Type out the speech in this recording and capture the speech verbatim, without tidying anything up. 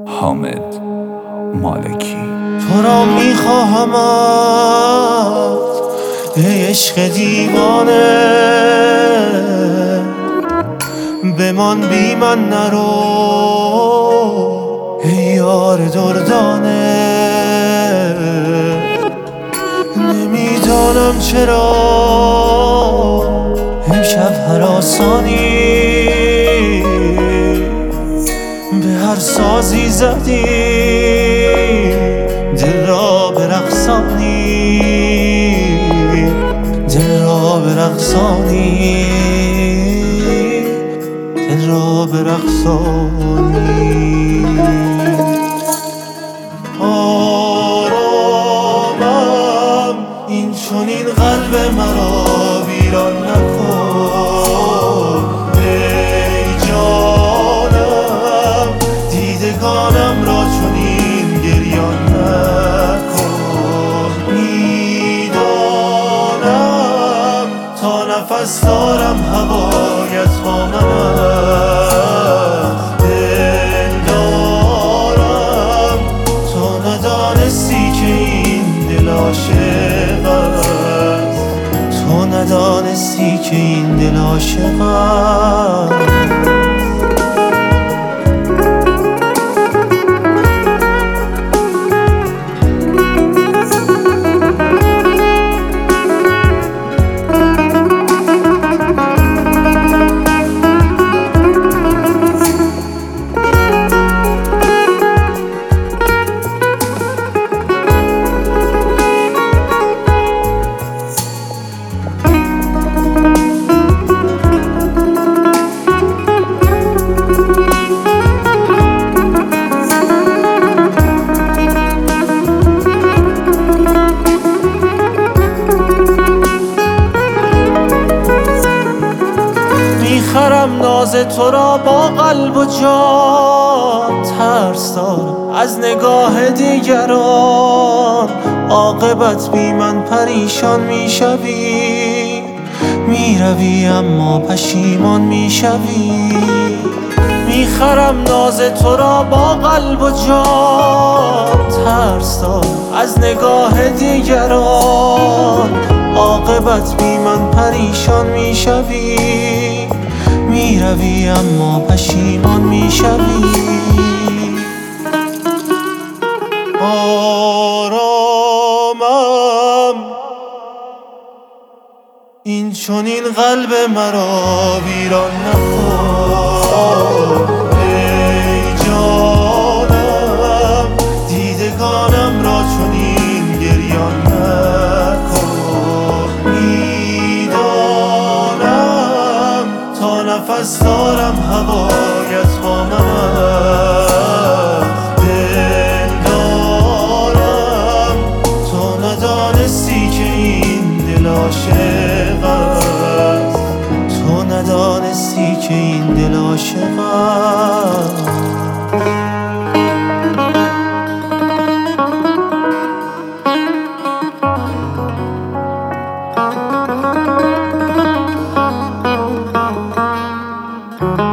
حامد مالکی. تو را میخواهمت ای عشق دیوانه، بمان بی من نرو ای یار دردانه. نمیدانم چرا امشب هراسانی، به هر سازی زدی دل را برقصانی، دل را برقصانی، دل را برقصانی. آرامم این چنین قلب مرا ویران نکن ای جانم، دیدگانم را چنین گریان نکن. میدانم تا نفس دارم هوایت با من است، دل دارم تا ندانستی که این دل عاشق است، تو ندانستی که این دل عاشق است. میخرم ناز تو را با قلب و جان، ترس دارم از نگاه دیگران، عاقبت بی من پریشان میشوی، میروی اما پشیمان میشوی. میخرم ناز تو را با قلب و جان، ترس دارم از نگاه دیگران، عاقبت بی من پریشان میشوی، میروی اما پشیمان میشوی. آرامم این چنین قلب مرا ویران نکن ای جانم، دیدگانم را چنین گریان نکن. میدانم تا نفس دارم هوایت با من است، دل دارم تو ندانستی که این دل عاشق است، تو ندانستی که این دل عاشق است. Thank you.